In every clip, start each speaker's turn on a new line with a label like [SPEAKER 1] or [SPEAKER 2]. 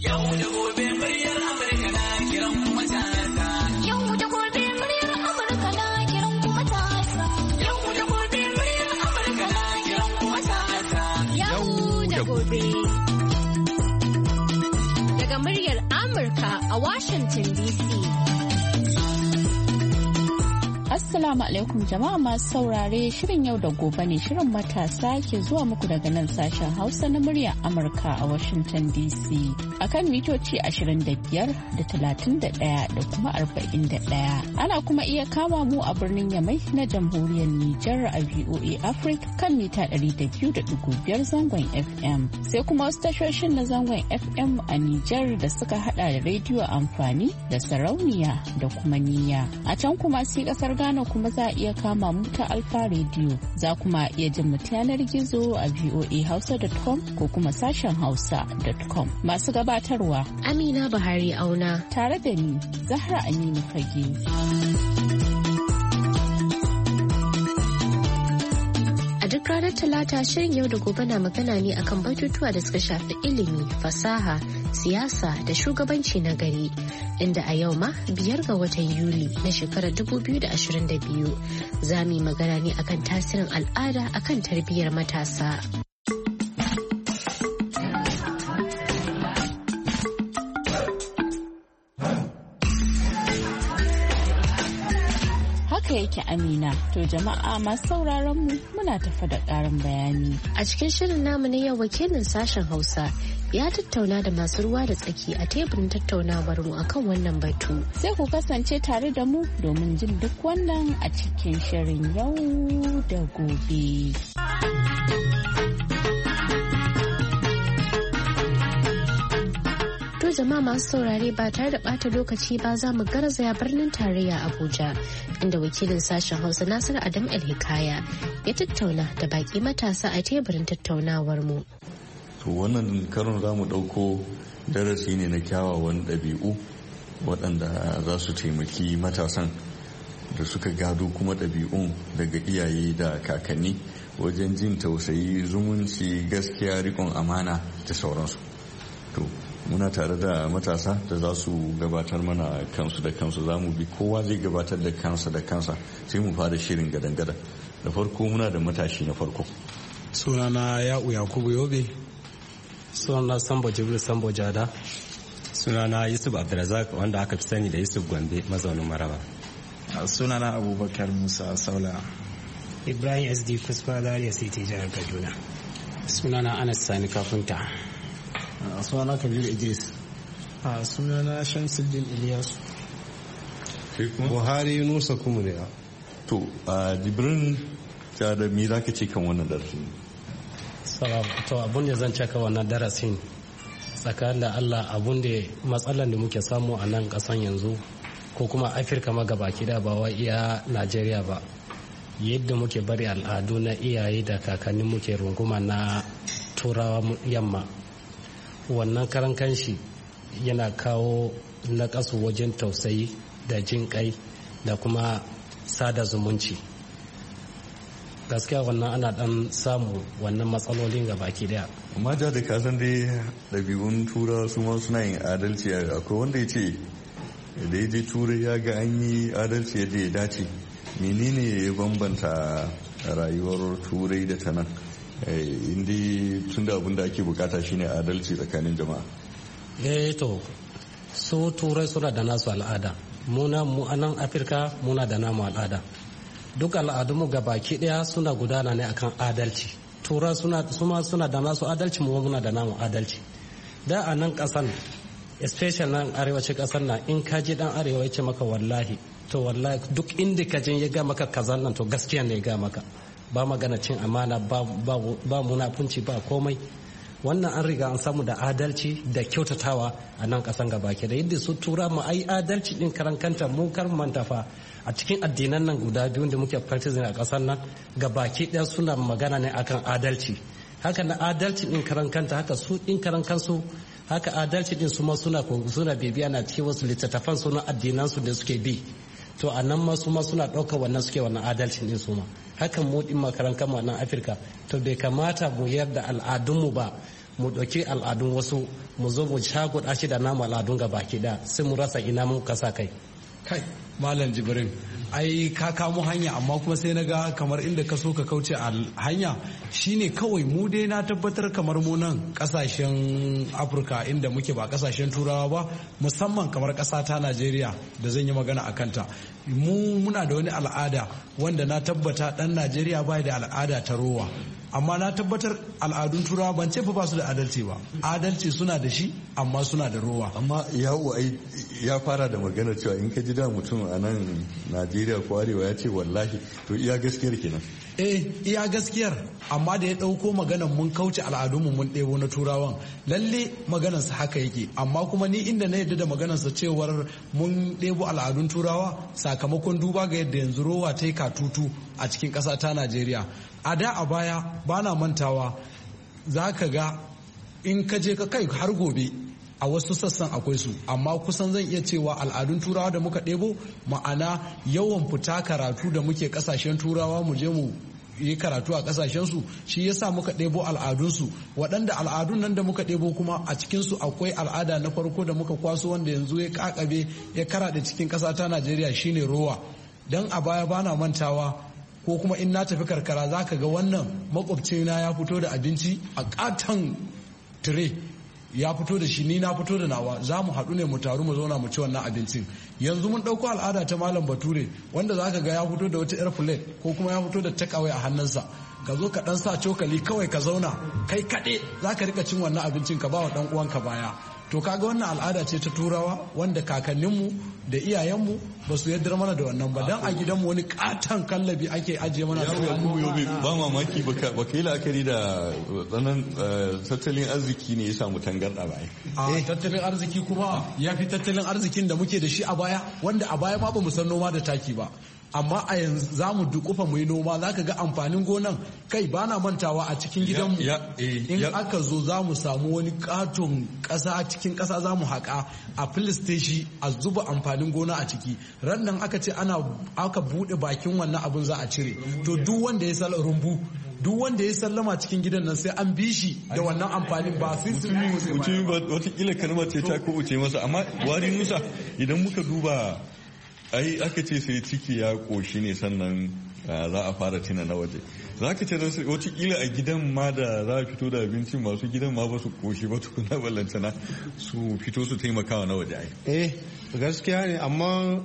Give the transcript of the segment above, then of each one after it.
[SPEAKER 1] Yau da gobe muryar Amurka na kiran matasa. Yau da gobe muryar Amurka na kiran matasa. Yau da gobe muryar Amurka na kiran matasa. Yau da gobe. Daga muryar Amurka a Washington DC.
[SPEAKER 2] Assalamu alaikum jama'a masu saurare, shirin yau da gobe ne, shirin matasa ke zuwa muku daga nan sashen Hausa na muryar Amurka a Washington DC akan mitoci 25 da 31 da kuma 41. Ana kuma iya kama mu a birnin Yamai na jamhuriyar Nijar a VOA Africa kan mita 200.5 zangon FM. Sai kuma wasu tashoshin na zangon FM a Nijar da suka hada da rediyo amfani da sarauniya da kuma niyya. A can kuma sai kasar Ghana kuma za a iya kama mu ta Alfa Radio. Za kuma iya jin mu yanar gizo a voahausa.com ko kuma sashen hausa.com. Masu gabatarwa
[SPEAKER 3] Amina Buhari Auna
[SPEAKER 2] tare da ni Zahra Aminu Fage.
[SPEAKER 3] A duk ranar Talata shirin yau da gobe na magana ne akan batutuwa da suka shafi ilimi, fasaha, siyasa da shugabanci na gari. Inda a yau ma 5 ga watan Yuli na shekarar 2022 za mu yi magana ne akan tasirin al'ada akan tarbiyyar matasa.
[SPEAKER 2] Yake Amina, to jama'a masu sauraron mu muna tafa da ƙarin bayani.
[SPEAKER 3] A cikin shirin namu na yau wakilin sashen Hausa ya tattauna da masu ruwa da tsaki a teburin tattaunawar mu akan wannan batu.
[SPEAKER 2] Sai ku kasance tare da mu domin jin duk wannan a cikin shirin yau da gobe.
[SPEAKER 3] Jama'a masu saurare ba tare da bata lokaci ba za mu garzaya birnin tarayya Abuja inda wakilin sashen Hausa Nasiru Adam El-Hikaya ya tattauna da baki matasa a teburin tattaunawar mu.
[SPEAKER 4] To wannan karon za mu ɗauko darasi ne na kyawawan ɗabi'u waɗanda za su taimaki matasan da suka gado kuma ɗabi'un daga iyaye da kakanni wajen jin tausayi, zumunci, gaskiya, riƙon amana da sauransu. To muna tare da matasa da za su gabatar mana kansu da kansu, za mu bi kowa zai gabatar da kansa da kansa sai mu fara shirin gadan-gadan. Da farko muna da matashi na farko.
[SPEAKER 5] Sunana Ya'u Yakubu Yobe.
[SPEAKER 6] Sunana Sambo Jibril Sambo Jada.
[SPEAKER 7] Sunana Yusuf Abdulrazak wanda aka fi sani da Yusuf Gombe mazaunin Maraba.
[SPEAKER 8] Sunana Abubakar Musa Saula.
[SPEAKER 9] Ibrahim SD Kusfa Zaria City Jihar Kaduna.
[SPEAKER 10] Sunana Anas Sani Kafunta.
[SPEAKER 11] Sunana Kabir Idris.
[SPEAKER 12] Sunana Shamsuddin Ilyasu.
[SPEAKER 13] Buhari Nusa Kumuriya.
[SPEAKER 4] To Jibrin da me za ka ce kan wannan darasin?
[SPEAKER 6] To abun da zan caka wannan darasin tsakanin da Allah, abun da matsalar da muke samu a nan kasan yanzu ko kuma Afirka magabaki da ba wa iya Najeriya ba, yadda muke bari al'adu na iyaye da kakanni muke runguma na turawa yamma, wannan karan kanshi yana kawo naƙasu wajen tausayi da jin kai da kuma sada zumunci. Gaskiya wannan ana dan samu wannan matsalolin ga baki daya.
[SPEAKER 4] Amma da ka san dai ɗabi'un tura su ma suna yin adalci. Akwai wanda ya ce da ya je turai ya ga an yi adalci yadda ya dace. Menene ya bambanta rayuwar turai da ta nan? Inda tun da abin da ake bukata shine adalci tsakanin jama'a.
[SPEAKER 6] To su turai suna da nasu al'ada, mu a nan Afirka muna da namu al'ada. Duk al'adunmu ga baki daya suna gudana ne akan adalci. Tura suna da nasu adalci, mu muna da namu adalci. Da a nan kasan, especially nan arewacin kasan nan, in ka je dan arewa ya ce maka wallahi, to wallahi duk inda ka je ya ga maka kazan nan to gaskiya ne ya ga maka. Ba magana cin amana, ba munafunci, ba komai. Wannan an riga an samu da adalci da kyautatawa a nan kasan gabaki da yadda su tura mu ai adalci din karan kanta mu kar manta fa a cikin addinan nan guda biyu da muke practice a kasan nan gabaki ɗaya suna magana ne akan adalci. Haka na adalci din karan kanta, haka su din karan kansu, haka adalci din su ma suna bibiya na cikin wasu littattafan suna addinan su da suke bi. To a nan ma su ma suna ɗaukar wannan suke wannan adalci din su ma. Hakan mu din makaran kama nan Afirka, to bai kamata mu yarda al'adunmu ba mu ɗauki al'adun wasu mu zo mu shaguɗa shi da namu al'adun ga baki ɗaya sai mu rasa ina mun kasa kai
[SPEAKER 5] malam jibrin ai ka kamo hanya amma kuma sai na ga kamar inda ka so ka kauce a hanya shine kawai mu dai na tabbatar kamar mu nan kasashen afirka inda muke ba kasashen turawa ba musamman kamar ƙasa ta najeriya da zan yi magana a kanta muna da wani al'ada wanda na tabbata ɗan najeriya bai da al'ada ta rowa amma na tabbatar al'adun turawa ban ce fa ba su da adalci ba adalci suna da shi amma suna da rowa
[SPEAKER 4] amma ya fara da magana cewa in ka ji da mutum a nan najeriya ko arewa ya ce wallahi to iya gaskiyar kenan
[SPEAKER 5] iya gaskiyar amma da ya ɗauko maganan mun kauce al'adunmu mun ɗebo na turawan lalle maganarsa haka yake amma kuma ni inda na yadda da maganarsa cewar mun ɗebo al'adun turawa sakamakon duba ga yadda yanzu rowa ta yi katutu a cikin ƙasa ta najeriya a da a baya ba na mantawa za ka ga in ka je ka kai har gobe a wasu sassan akwai su amma kusan zan iya cewa al'adun turawa da muka ɗebo ma'ana yawan fita karatu da muke ƙasashen turawa mu je mu yi karatu a ƙasashensu shi yasa muka ɗebo al'adunsu waɗanda al'adun nan da muka ɗebo kuma a cikinsu akwai al'ada na farko da muka kwaso wanda yanzu ya ƙaƙabe ya karaɗe cikin ƙasa ta najeriya shine rowa don a baya bana mantawa ko kuma in na tafi karkara za ka ga wannan makwabcina ya fito da abinci a katon tire ya fito da shi ni na fito da nawa za mu haɗu ne mu taru mu zauna mu ci wannan abincin yanzu mun ɗauko al'ada ta malam bature wanda za ka ga ya fito da wata yar plate ko kuma ya fito da takawai a hannunsa ka zo ka ɗan sa cokali kawai ka zauna kai kaɗe za ka rika cin wannan abincin ka ba wa ɗan uwanka baya to kaga wannan al'ada ce ta turawa wanda kakanninmu da iyayenmu ba su yaddar mana da wannan ba dan a gidanmu wani katon kallabi ake ajiye mana
[SPEAKER 4] ba mamaki ba yi la'akari da tsanan tattalin arziki ne ya samu tangarɗa ba
[SPEAKER 5] tattalin arziki kuma ya fi tattalin arzikin da muke da shi a baya wanda a baya ma ba mu san noma da taki ba amma a yanzu za mu dukufa mu yi noma za ka ga amfanin gonan kai ba na mantawa a cikin gidanmu in aka zo za mu samu wani katon ƙasa cikin ƙasa za mu haƙa a filiste shi a zuba amfanin gona a ciki ran nan aka ce aka buɗe bakin wannan abin za a cire to duk wanda ya sala rumbu duk wanda ya sallama cikin gidan nan sai an bi shi da wannan amfanin ba sai su
[SPEAKER 4] mutum watakila kalmar ce ta kubuce masa amma wari musa idan muka duba ai aka ce sai ciki ya koshi ne sannan za a fara tina na waje za ka ce watakila a gidan ma da za a fito da abincin masu gidan ma ba su koshi ba tukuna ballantana su fito su taimakawa na waje
[SPEAKER 13] gaskiya ne amma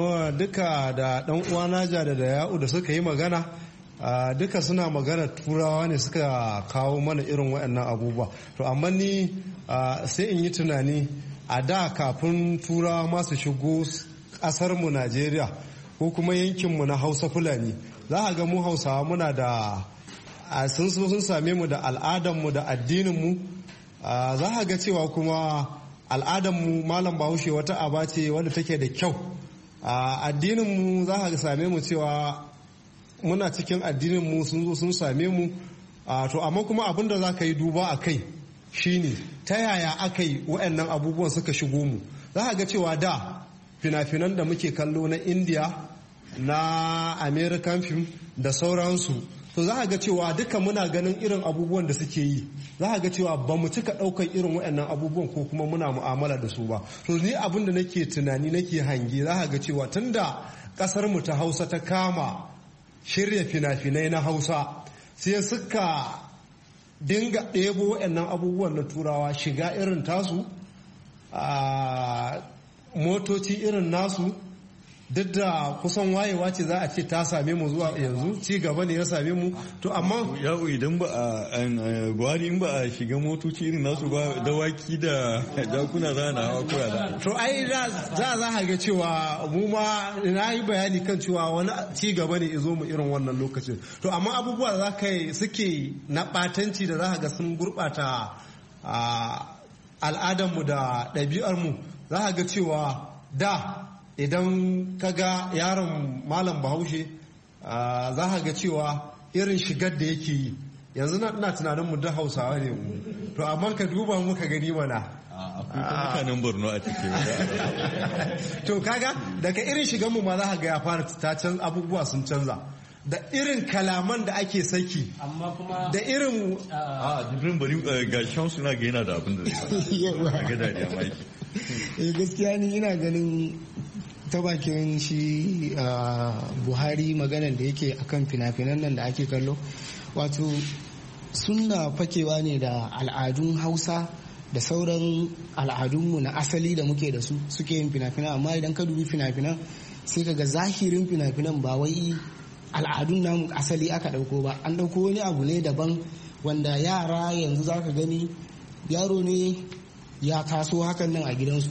[SPEAKER 13] duka da dan uwa naja da ya'u da suka yi magana duka suna magana turawa ne suka kawo mana irin waɗannan abubuwa to amma ni sai in yi tunani a da kafin turawa masu shigo ƙasarmu Najeriya ko kuma yankinmu na Hausa Fulani za a ga mu Hausawa muna da sun same mu da al'adarmu da addininmu za a ga cewa kuma al'adarmu malam Bahaushe wata aba ce wadda take da kyau addininmu za a same mu cewa muna cikin addininmu sun zo sun same mu to amma kuma abin da za ka yi duba a kai shine ta yaya aka yi waɗannan abubuwan suka shigo mu za a ga cewa da fina-finan da muke kallo na India na American film da sauransu to za a ga cewa duka muna ganin irin abubuwan da suke yi za a ga cewa ba mu cika ɗaukar irin waɗannan abubuwan ko kuma muna mu'amala da su ba to ni abin da nake tunani nake hange za a ga cewa tunda ƙasar mu ta Hausa ta kama shirya fina-finai na Hausa sai suka dinga ɗebo waɗannan abubuwan na turawa shiga irin tasu motoci irin nasu duk da kusan wayewa ce za a ce ta same mu zuwa yanzu ci gaba ne ya same mu to amma
[SPEAKER 4] yawo idan ba a buhari in ba a shiga motoci irin nasu ba dawaki da jakuna za na hawa koya da
[SPEAKER 13] to ai za a ga cewa mu ma na yi bayani kan cewa wani ci gaba ne izo mu irin wannan lokacin to amma abubuwa da za ka yi suke na batanci da za ga sun gurɓata al'adarmu da ɗabi'armu za a ga cewa da idan ka ga yaron malam Bahaushe za a ga cewa irin shigar da yake yi yanzu na tunanin mu da Hausawa ne mu to amma ka duba muka gani mana
[SPEAKER 4] akwai mutanen Borno a cikin
[SPEAKER 13] to kaga daga irin shigar mu ma za a ga ya fara abubuwa sun canza da irin kalaman da ake saki
[SPEAKER 10] amma kuma
[SPEAKER 13] da irin
[SPEAKER 4] jibrin bari ga shan suna ga yana da abin da zai ga dariya maki
[SPEAKER 9] gaskiya ni ina ganin ta bakin shi Buhari maganan da yake akan fina-finan nan da ake kallo wato suna fakewa ne da al'adun Hausa da sauran al'adunmu na asali da muke da su suke yin fina-finan, amma idan ka dubi fina-finan sai ka ga zahirin fina-finan ba wai al'adun namu asali aka dauko ba, an dauko wani abu ne daban wanda yara yanzu za ka gani yaro ne ya taso hakan nan a gidansu,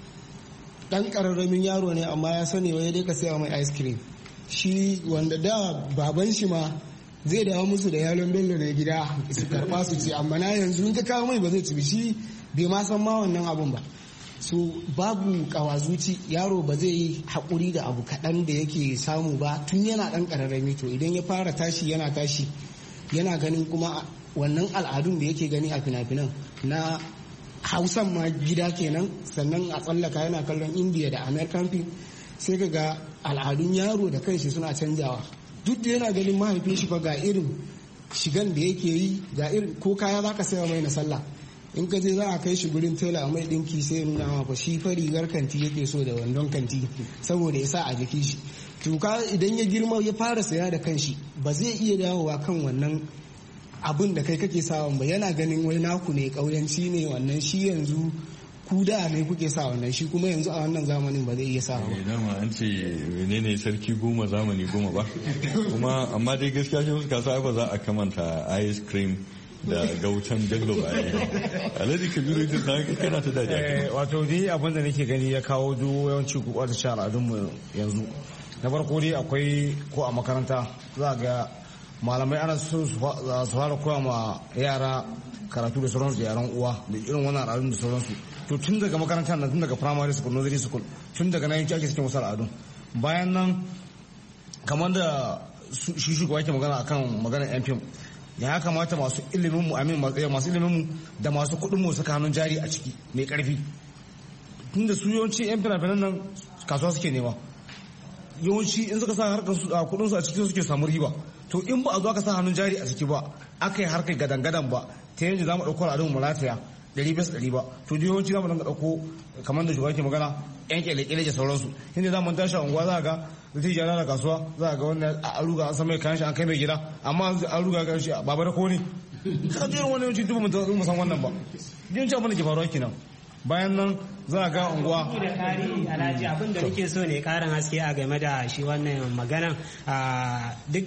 [SPEAKER 9] dan kararramin yaro ne amma ya sani wai dai ka saya mai ice cream, shi wanda da baban shi ma zai dawo musu da yalon bello ne gida su karba su ce, amma na yanzu in ka kawo mai ba zai ci shi bai ma san ma wannan abun ba. So babu kawazuci, yaro ba zai yi haƙuri da abu kaɗan da yake samu ba tun yana ɗan ƙararrami, to idan ya fara tashi yana ganin kuma wannan al'adun da yake gani a fina-finan na Hausan ma gida kenan, sannan a tsallaka yana kallon Indiya da American film, sai ka ga al'adun yaro da kanshi suna canjawa, duk da yana ganin mahaifin shi fa ga irin shigan da yake yi, ga irin ko kaya za ka saya mai na sallah, in ka je za a kai shi gurin tela a mai dinki sai nuna ma fa shi fa rigar kanti yake so da wandon kanti saboda ya sa a jiki shi. To idan ya girma ya fara saya da kanshi ba zai iya dawowa kan wannan abin da kai kake sawan ba, yana ganin wai naku ne kauyanci ne wannan, shi yanzu ku da ne kuke sa wannan, shi kuma yanzu a wannan zamanin ba zai iya sa ba.
[SPEAKER 4] Dama an ce menene sarki goma zamani goma ba, kuma amma dai gaskiya shi suka sa ba za a kamanta ice cream da gautan bello ba ne. Alhaji Kabiru ita ta kana ta dajiya.
[SPEAKER 11] Wato dai abin da nake gani ya kawo duk yawanci ku kwata sha al'adunmu yanzu. Na farko dai akwai ko a makaranta za ga malamai ana so su fara koya ma yara karatu da sauransu da yaran uwa da irin wannan al'adun da sauransu. To tun daga makaranta na tun daga primary school, nursery school, tun daga nan yanki ake cikin wasu al'adun. Bayan nan kamar da shi shugaba yake magana akan maganar yan fim, ya kamata masu ilimin mu da masu kuɗin mu saka hannun jari a ciki mai karfi, tunda su yawanci yan fina-finan nan kasuwa suke nema, yawanci in suka sa harkar kuɗin su a cikin suke samu riba. To in ba a zo aka sa hannun jari a ciki ba, aka yi harkar gadan-gadan ba, ta yanzu za mu ɗauko al'adun mu lafiya 100% ba, to yawanci za mu dinga ɗauko kamar da shugaba ke magana yan kyale-kyale da sauransu, inda za mu tashi a unguwa za ga zai jana da kasuwa za ga wannan a ruga an san mai kayan shi an kai mai gida, amma an ruga kan shi baba da ko ne ka ji irin wannan yawanci duk mu san wannan ba, yawanci abin da ke faruwa kenan. Bayan nan za a ga unguwa
[SPEAKER 10] da tarihi alhaji abin da nake so ne karin haske a game da shi wannan maganan duk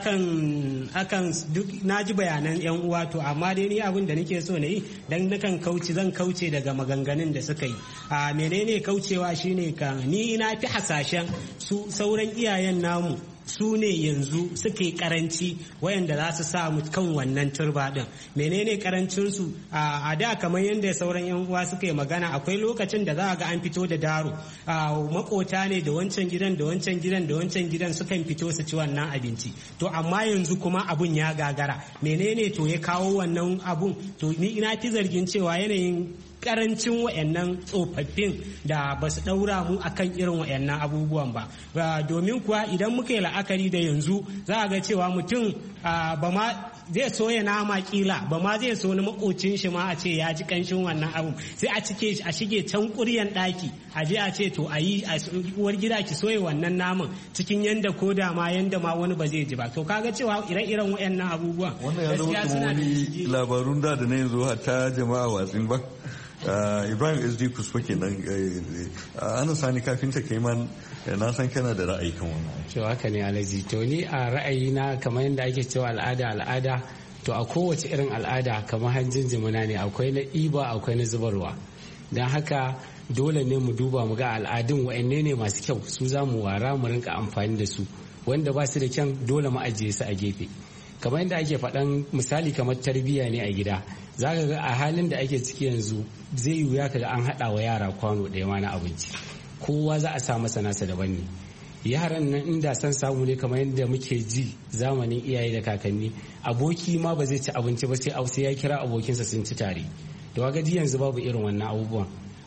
[SPEAKER 10] akan duk naji bayanan yan uwa, to amma dai ni abin da nake so ne dan zan kauce daga maganganun da suka yi. Menene kaucewa shine kan ni na fi hasashen su sauran iyayen namu su ne yanzu suke karanci wayanda za su sa mu kan wannan turba din. Menene karancin su? A da kamar yadda sauran yan uwa suka yi magana, akwai lokacin da za ga an fito da daro, makota ne da wancan gidan da wancan gidan da wancan gidan sukan fito su ci wannan abinci. To amma yanzu kuma abun ya gagara. Menene to ya kawo wannan abun? To ni ina fi zargin cewa yanayin karancin wayannan tsofaffin da ba su daura mu akan irin wayannan abubuwan ba, domin kuwa idan muka yi la'akari da yanzu za a ga cewa mutum ba ma zai so ya nama kila ba ma zai so na makocin shi ma a ce ya ji kanshin wannan abun, sai a shige can kuryan daki a je a ce to a yi uwar gida ki soye wannan naman cikin yanda ko da ma yanda ma wani ba zai ji ba. To kaga cewa ire-iren wayannan abubuwan
[SPEAKER 4] wannan ya zama wani labarun da na yanzu hatta jama'a watsin ba. Ibrahim SD Kusfa kenan. Ana sani kafinta kai man na san kana da ra'ayi kan wannan.
[SPEAKER 10] Cewa haka ne Alhaji, to ni a ra'ayina kamar yadda ake cewa al'ada to a kowace irin al'ada kamar hanjin jimina ne, akwai na iba akwai na zubarwa. Don haka dole ne mu duba mu ga al'adun wa'anne ne masu kyau, su za mu wara mu rinka amfani da su, wanda ba su da kyan dole mu ajiye su a gefe. Kamar yadda ake faɗan misali kamar tarbiyya ne a gida, za ka ga a halin da ake ciki yanzu zai yi wuya kaga an haɗa wa yara kwano ɗaya ma na abinci, kowa za a sa masa nasa daban ne. Yaran nan inda san samu ne kamar yadda muke ji zamanin iyaye da kakanni, aboki ma ba zai ci abinci ba sai ya kira abokinsa sun ci tare. Da wagaji yanzu babu irin wannan abubuwan.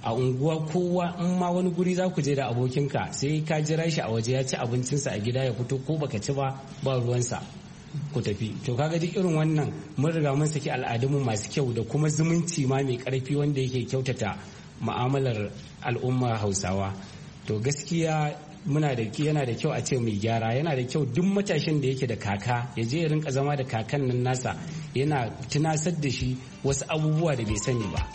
[SPEAKER 14] a unguwa kowa in ma wani guri za ku je da abokinka sai ka jira shi a waje ya ci abincinsa a gida ya fito ko baka ci ba ruwansa ku tafi. To kaga duk irin wannan mun riga mun saki al'adunmu masu kyau da kuma zumunci ma mai karfi wanda yake kyautata mu'amalar al'umma Hausawa. To gaskiya yana da kyau a ce mai gyara, yana da kyau duk matashin da yake da kaka ya je ya rinka zama da kakan nan nasa yana tunasar da shi wasu abubuwa da bai sani ba.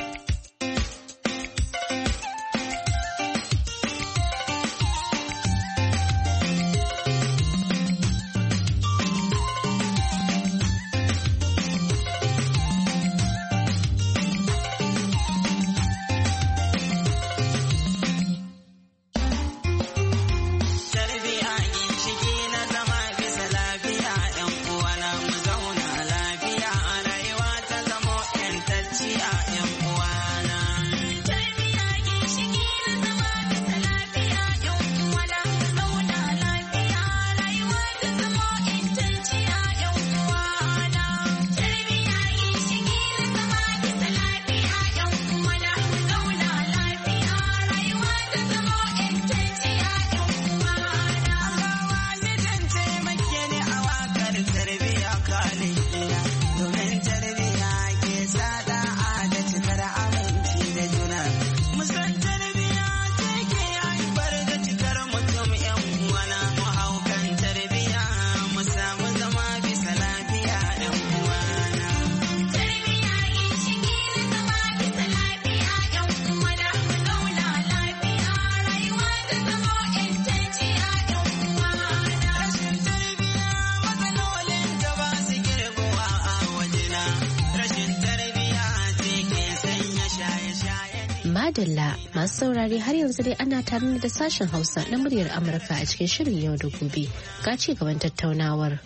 [SPEAKER 3] Madalla masu saurare har yanzu dai ana tare da sashen Hausa na muryar Amurka a cikin shirin yau da gobe. Ga ci gaban tattaunawar.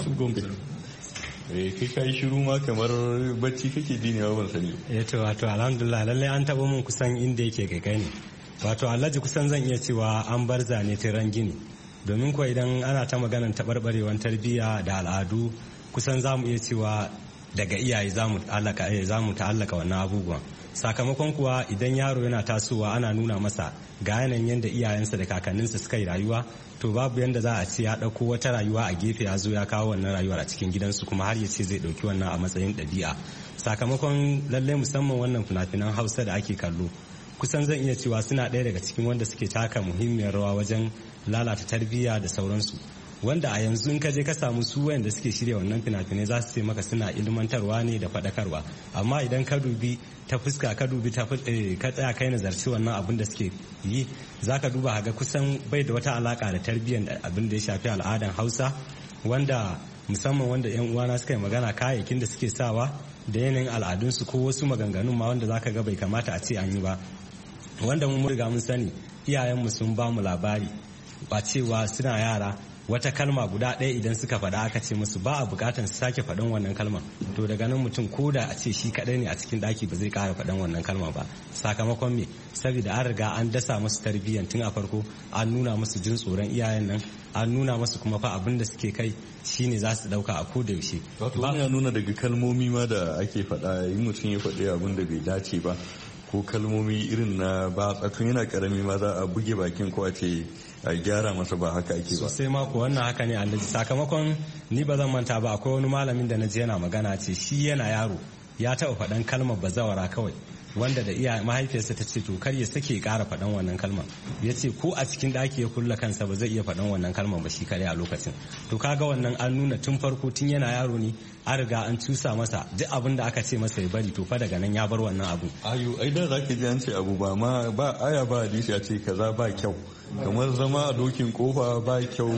[SPEAKER 4] kai kai shiru ma kamar bacci kake ji ne ban sani.
[SPEAKER 7] Wato alhamdulillah lallai an taɓa mun kusan inda yake kai ne. Wato Alhaji kusan zan iya cewa an bar zane tiran gini. Domin kuwa idan ana ta maganar taɓarɓarewar tarbiyya da al'adu kusan za mu iya cewa daga iyaye za mu ta'allaka wannan abubuwan. Sakamakon kuwa idan yaro yana tasowa ana nuna masa ga yanayin yadda iyayensa da kakanninsa suka yi rayuwa, to babu yadda za a ce ya ɗauko wata rayuwa a gefe ya zo ya kawo wannan rayuwar a cikin gidansu kuma har ya ce zai ɗauki wannan a matsayin ɗabi'a. Sakamakon lallai musamman wannan fina-finan Hausa da ake kallo kusan zan iya cewa suna ɗaya daga cikin wanda suke taka muhimmiyar rawa wajen lalata tarbiyya da sauransu, wanda a yanzu in ka je ka samu su wayanda suke shirya wannan fina-finai za su ce maka suna ilmantarwa ne da faɗakarwa, amma idan ka dubi ta fuska ka dubi ka tsaya kai nazarci wannan abin da suke yi za ka duba ga kusan bai da wata alaka da tarbiyyar abin da ya shafi al'adan Hausa, wanda musamman wanda yan uwana suka yi magana kayayyakin da suke sawa da yanayin al'adunsu ko wasu maganganun ma wanda za ka ga bai kamata a ce an yi ba, wanda mun riga mun sani iyayenmu sun ba mu labari ba cewa suna yara wata kalma guda ɗaya idan suka faɗa aka ce musu ba a buƙatar su sake faɗan wannan kalma, to daga nan mutum ko da a ce shi kaɗai ne a cikin ɗaki ba zai ƙara faɗan wannan kalma ba. Sakamakon me? Saboda an riga an dasa musu tarbiyyan tun a farko, an nuna musu jin tsoron iyayen nan, an nuna musu kuma fa abin da suke kai shine za su ɗauka a ko da yaushe.
[SPEAKER 4] Wato ya nuna daga kalmomi ma da ake faɗa in mutum ya faɗi abin da bai dace ba ko kalmomi irin na ba tsatsun yana karami ma za a buge bakin ko a ce a gyara masa ba haka ake ba.
[SPEAKER 7] Sosai mako wannan haka ne Alhaji. Sakamakon ni ba zan manta ba akwai wani malamin da na je yana magana ce shi yana yaro ya taɓa faɗan kalmar bazawara kawai, wanda da iya mahaifiyarsa ta ce to kar ya sake ƙara faɗan wannan kalmar, ya ce ko a cikin ɗaki ya kulla kansa ba zai iya faɗan wannan kalmar ba shi kare a lokacin. To kaga wannan an nuna tun farko tun yana yaro ne an riga an cusa masa duk abin da aka ce masa ya bari, to fa daga nan ya bar wannan abu.
[SPEAKER 4] Ayo ai da zaka ji an ce abu ba ma ba aya ba hadisi a ce kaza ba kyau, kamar zama a dokin kofa ba kyau,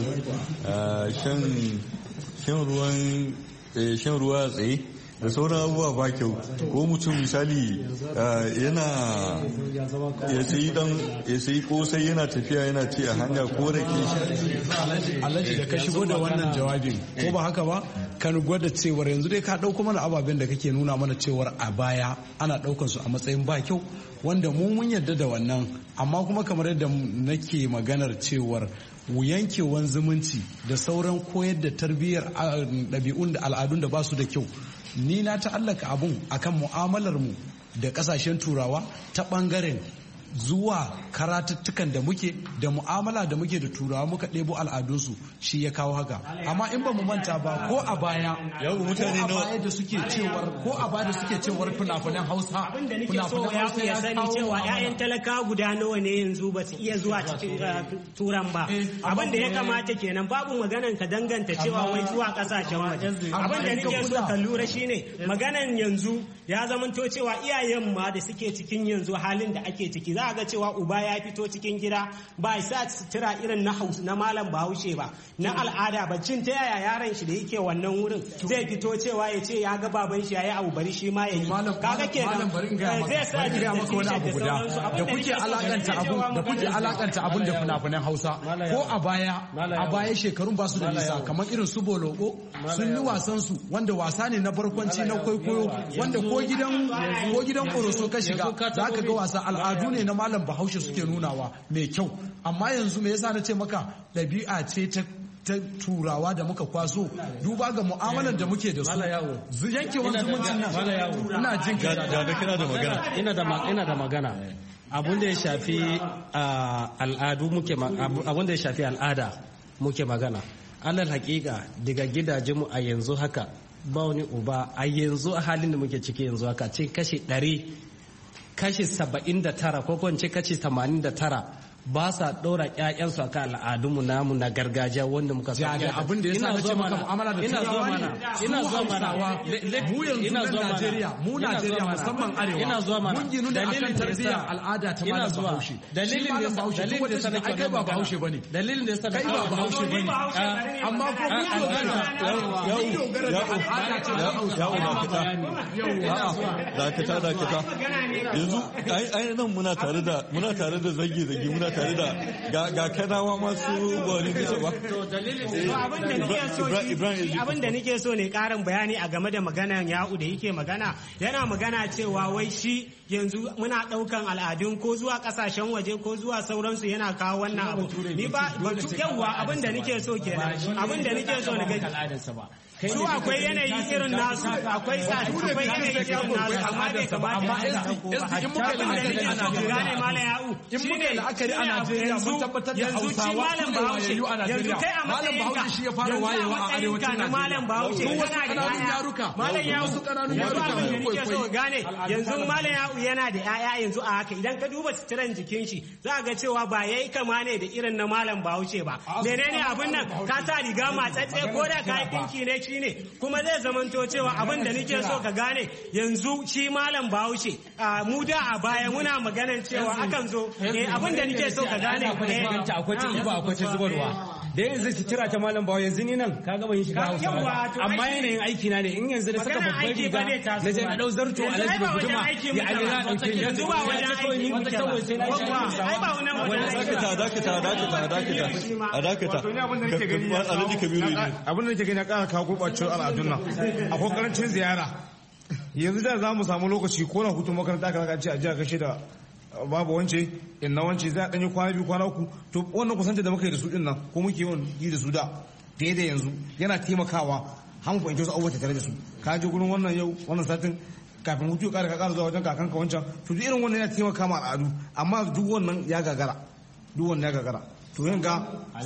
[SPEAKER 4] shan ruwa a tsaye da sauran abubuwa ba kyau, ko mutum misali yana ya sayi kosai yana tafiya yana ce a hanya ko rake.
[SPEAKER 5] Alhaji da ka shigo da wannan jawabin ko ba haka ba kan gwada cewar yanzu dai ka dauko mana ababen da kake nuna mana cewar a baya ana daukan su a matsayin ba kyau, wanda mu mun yarda da wannan, amma kuma kamar yadda nake maganar cewar yankewan zumunci da sauran koyar da tarbiyyar ɗabi'un da al'adun da ba su da kyau, ni na ta'allaka abun akan mu'amalar mu da kasashen turawa ta bangaren zuwa karatuttukan da muke da mu'amala da muke da turawa muka ɗebo al'adunsu shi ya kawo haka. Amma in ba mu manta ba ko a baya da suke cewar fina-finan Hausa
[SPEAKER 10] ya sani cewa 'ya'yan talaka guda nawa ne yanzu ba su iya zuwa cikin turan ba. Abin da ya kamata kenan babu maganan ka danganta cewa wai zuwa kasashen waje. Abin da nake so ka lura shine maganan yanzu ya zamanto cewa iyayen ma da suke cikin yanzu halin da ake ciki za a ga cewa uba ya fito cikin gida ba sa sutura irin na malam Bahaushe ba na al'ada ba. Cin ta yaya yaron shi da yake wannan wurin zai fito cewa ya ce ya ga baban shi yayi abu bari shi ma yayi. Kaga kenan zai sa ji ga maka wani abu guda
[SPEAKER 5] da kuke alakanta abun da fina-finan Hausa ko a baya shekarun ba su da nisa kamar irin su Boloko sun yi wasan su wanda wasa ne na barkwanci na kwaikwayo wanda ko gidan Koroso ka shiga za ka ga wasa al'adu ne na malam Bahaushe suke nunawa mai kyau. Amma yanzu me yasa na ce maka ɗabi'a ce ta turawa da muka kwaso duba ga mu'amalar da muke da su yankewan zumuncin nan ina jin
[SPEAKER 4] da kina da magana
[SPEAKER 6] ina da magana abun da ya shafi al'ada muke magana. Alal hakika daga gidajenmu a yanzu haka ba wani uba a yanzu a halin da muke ciki yanzu haka ce kashi 79 ko kwance kashi 89 ba sa ɗora ƴaƴansu akan al'adunmu namu na gargajiya wanda muka sa.
[SPEAKER 5] Da abin da yasa na ce maka mu'amala da turawa ne.
[SPEAKER 6] Ina zuwa mana.
[SPEAKER 5] Mu yanzu mu Najeriya musamman arewa. Mun ginu da akan tarbiyyar al'ada ta malam Bahaushe. Dalilin da yasa kai ba Bahaushe bane. Dalilin da yasa kai ba Bahaushe bane. Amma ko mun dogara da al'ada ta Hausa.
[SPEAKER 4] Dakata. Yanzu ai nan muna tare da zagi muna tare da ga kanawa masu gwani bisa ba.
[SPEAKER 10] Abin da nake so ne karin bayani a game da maganan Ya'u da yake magana yana magana cewa wai shi yanzu muna daukan al'adun ko zuwa kasashen waje ko zuwa sauransu yana kawo wannan abu. Ni ba yawa abin da nake so kenan abin da nake so na ga su akwai yanayi irin nasu akwai yanayi irin nasu amma bai kamata in muka gane malam Ya'u
[SPEAKER 5] in muka la'akari a Najeriya mun tabbatar da Hausawa
[SPEAKER 10] malam Bahaushe yanzu kai a
[SPEAKER 5] malam shi ya fara wayewa a arewacin Najeriya
[SPEAKER 10] malam Bahaushe yana da yaruka malam Ya'u wasu kananun yaruka ne so gane yanzu malam Ya'u yana da yaya yanzu a haka idan ka duba suturan jikin shi za ga cewa ba yayi kama ne da irin na malam Bahaushe ba. Menene abin nan ka sa riga matsatse ko da kai dinki ne shine kuma zai zamanto cewa abin da nake so ka gane yanzu shi malam Bahaushe mu da a baya muna maganan cewa akan zo abin da nake so ka gane
[SPEAKER 14] akwai ta zuba akwai ta zubarwa da yanzu su tira ta malam Bahaushe yanzu ni nan ka ga ban shiga Hausa amma yanayin aiki na ne in yanzu da saka babbar riga na je na dau zarto alaji da guduma ya alira dauke ni
[SPEAKER 10] yanzu ba wajen aiki
[SPEAKER 14] wata kawai sai na
[SPEAKER 10] ai ba wannan
[SPEAKER 4] dakata Alhaji Kabiru ne
[SPEAKER 11] abin da nake gani ya kara kawo gurbacewar al'adun nan akwai karancin ziyara yanzu da za mu samu lokaci ko na hutun makaranta aka ce a jiya kashe da babu wance inna wance za a danyi kwana 2 kwana 3 to wannan kusanta da muka yi da su din nan ko muke yawan yi da su da daidai yanzu yana taimakawa har mu fahimci wasu abubuwa tare da su ka je gurin wannan yau wannan satin kafin hutu ka ƙara zuwa wajen kakanka wancan to duk irin wannan yana taimaka ma al'adu amma duk wannan ya gagara to yin ga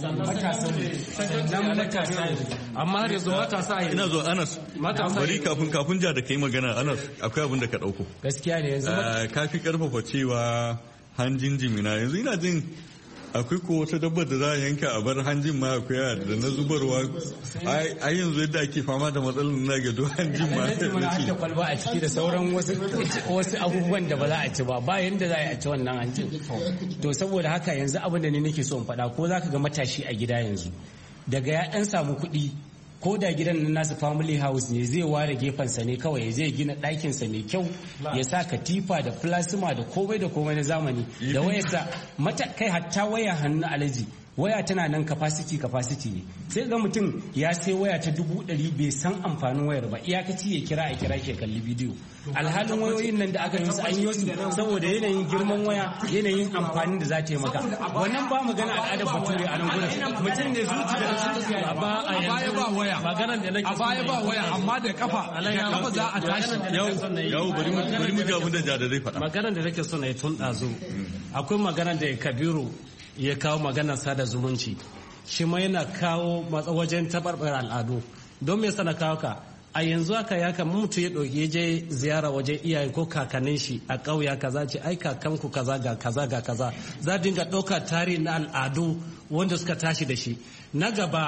[SPEAKER 6] amma har yanzu matasa
[SPEAKER 4] ina zo Anas bari kafin ja da kai magana Anas akwai abin da ka dauko
[SPEAKER 14] gaskiya ne yanzu
[SPEAKER 4] kafi karfafa cewa hanjin jimina yanzu ina jin akwai ko wata dabbar da za a yanka a bar hanjin ma akwai da na zubarwa a yanzu yadda ake fama da matsalar na gado hanjin ma
[SPEAKER 14] da kwalba a ciki da sauran wasu abubuwan da ba za a ci ba bayan da za a ci wannan hanjin to saboda haka yanzu abin da ni nake so in faɗa ko za ka ga matashi a gida yanzu daga ya ɗan samu kuɗi ko da gidan nan nasu family house ne zai ware gefensa ne kawai zai gina ɗakinsa mai kyau ya sa katifa da plasma da komai na zamani da wayarsa kai hatta waya hannu alaji waya tana nan capacity ne sai ga mutum ya sai waya ta 100 bai san amfanin wayar ba iyakaci ya kira shi kalli bidiyo alhalin wayoyin nan da aka yi an yi su saboda yanayin girman waya yanayin amfanin da za ta yi maka wannan ba magana al'adar bature a nan gurin mutum ne zuci da zuciya a baya ba waya maganar da nake a baya ba waya amma da kafa za a tashi
[SPEAKER 4] yau bari mu ga abin da jadarai faɗa
[SPEAKER 6] maganar da nake so na yi tun ɗazu akwai maganar da Kabiru ya kawo maganar sada zumunci shi ma yana kawo wajen tabarbar al'adu don me sana kawo ka a yanzu haka ya kan mutu ya ɗauki je ziyara wajen iyaye ko kakannin shi a ƙauya kaza ce ai kakanku kaza ga kaza ga kaza za dinga ɗaukar tarihi na al'adu wanda suka tashi da shi na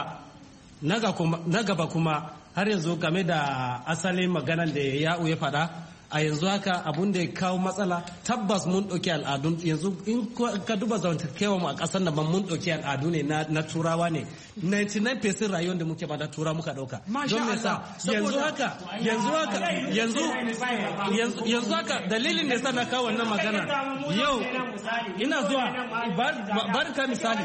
[SPEAKER 6] gaba kuma har yanzu game da asalin maganar da ya'u ya faɗa a yanzu haka abun da ya kawo matsala tabbas mun ɗauki al'adun yanzu in ka duba zamantakewa mu a ƙasar nan mun ɗauki al'adu ne na turawa ne 99% rayuwar da muke ba da tura muka ɗauka don me sa yanzu haka dalilin da sa na kawo wannan magana yau ina zuwa bari ka misali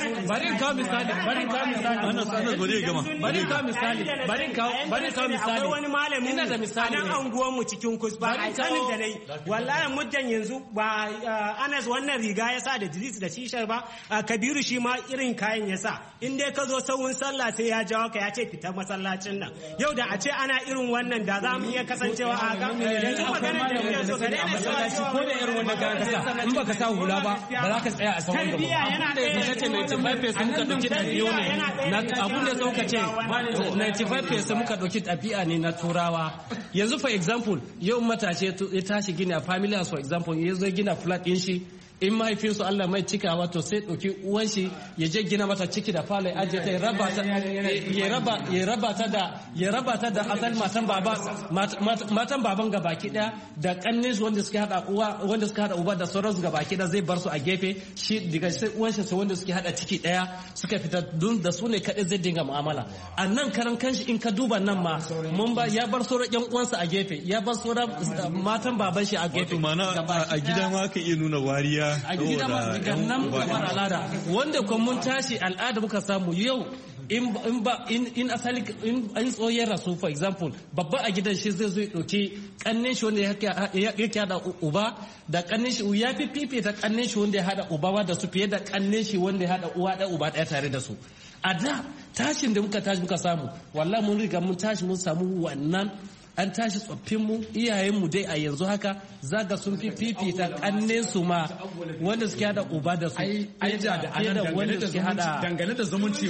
[SPEAKER 10] akwai wani malami ina da misali nan anguwan mu cikin ba a sanin da dai wallahi muddan yanzu ba Anas wannan riga ya sa da jiris da shishar ba Kabiru shi ma irin kayan ya sa in dai ka zo sauyin sallah sai ya jawo ka ya ce fita masallacin nan yau da a ce ana irin wannan da za mu iya kasancewa a ga yanzu maganar da muke so ka daina cewa
[SPEAKER 14] ko da irin wannan kayan ka in baka sa hula ba ba za ka tsaya a sauran gaba
[SPEAKER 10] yana da
[SPEAKER 14] ce 95% muka dauki ɗabi'u ne na abun da sauka ce 95% muka dauki ɗabi'a ne na turawa yanzu for example yau matashi ya tashi gina family house for example ya zo gina flat din shi in mahaifinsu Allah mai cikawa to sai ɗauki uwan shi ya je gina mata ciki da falo ya ajiye ta ya raba ta da asal matan baban gabaki daya da kannin su wanda suke hada uba da sauransu gabaki daya zai bar su a gefe shi daga sai uwan shi wanda suke hada ciki daya suka fita dun da su ne kadai zai dinga mu'amala a nan karan kanshi in ka duba nan ma mun ba ya bar sauran yan uwansa a gefe ya bar sauran matan baban shi a gefe
[SPEAKER 4] a gida ma ka iya nuna wariya
[SPEAKER 6] a gida ma nan kamar al'ada wanda kuma mun tashi al'ada muka samu yau in asali in tsoyar rasu for example babba a gidan shi zai zo ya ɗauki kannin shi wanda yake hada uba da kannin shi ya fi fifita kannin shi wanda ya hada uba da su fiye da kannin shi wanda ya hada uwa da uba ɗaya tare da su a da tashin da muka tashi muka samu wallahi mun riga mun tashi mun samu wannan an tashi tsoffinmu iyayenmu dai a yanzu haka zaga sun fi fifita kannen su ma wanda suke hada uba da su
[SPEAKER 5] aija da anan dangane da zumunci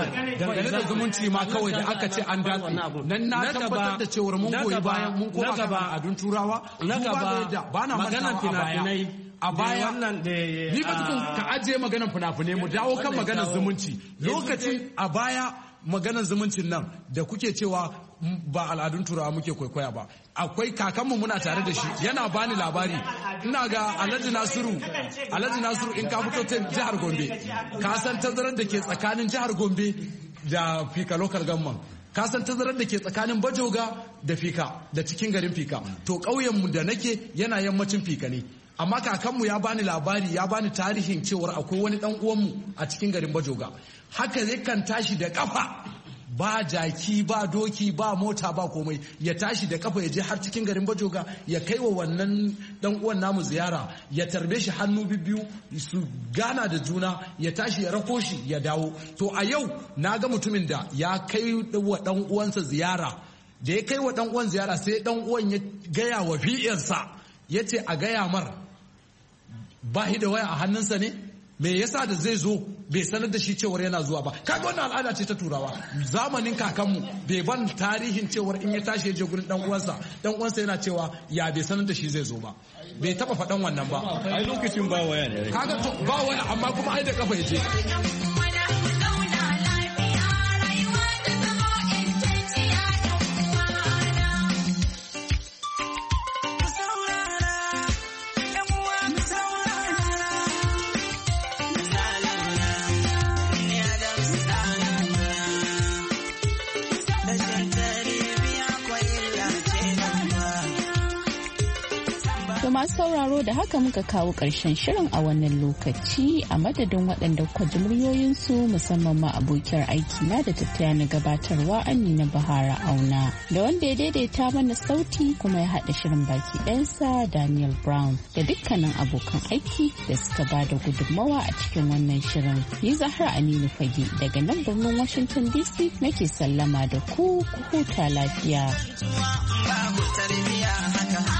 [SPEAKER 5] ma kawai da aka ce an datse nan na tabbatar da cewar mun goyi bayan mun koma ga al'adun turawa
[SPEAKER 6] na gaba
[SPEAKER 5] ba na maganar fina-finai a baya ni ba tukun ka ajiye maganar fina-finai mu dawo kan maganar zumunci lokacin a baya maganar zumuncin nan da kuke cewa ba al'adun turawa muke kwaikwaya ba akwai kakanmu muna tare da shi yana bani labari ina ga Alhaji Nasiru in ka fito ta jihar Gombe ka san tazarar da ke tsakanin jihar Gombe da Fika local government ka san tazarar da ke tsakanin Bajoga da Fika da cikin garin Fika to ƙauyenmu da nake yana yammacin Fika ne amma kakanmu ya bani labari ya bani tarihin cewar akwai wani dan uwanmu a cikin garin Bajoga haka zai kan tashi da kafa ba jaki ba doki ba mota ba komai ya tashi da kafa ya je har cikin garin Bajoga ya kai wa wannan dan uwan namu ziyara ya tarbe shi hannu bibbiyu su gana da juna ya tashi ya rako shi ya dawo to a yau na ga mutumin da ya kai wa dan uwansa ziyara da ya kai wa dan uwan ziyara sai dan uwan ya gaya wa fi'irsa ya ce a gaya mar ba shi da waya a hannunsa ne me yasa da zai zo bai sanar da shi cewar yana zuwa ba kaga wannan al'ada ce ta turawa zamanin kakanmu bai ban tarihin cewar in ya tashi ya je gurin dan uwansa yana cewa ya bai sanar da shi zai zo ba bai taba faɗan wannan ba
[SPEAKER 4] ai lokacin ba waya ne
[SPEAKER 5] kaga to ba waya amma kuma ai da kafa ya je
[SPEAKER 2] To masu sauraro da haka muka kawo ƙarshen shirin a wannan lokaci a madadin waɗanda kwa ji muryoyinsu musamman ma abokiyar aiki na da tattaya na gabatarwa Amina Bahara Auna da wanda ya daidaita mana sauti kuma ya haɗa shirin baki ɗansa Daniel Brown da dukkanin abokan aiki da suka ba da gudunmawa a cikin wannan shirin. Ni Zahra Aminu Fage daga nan birnin Washington DC nake sallama da ku huta lafiya.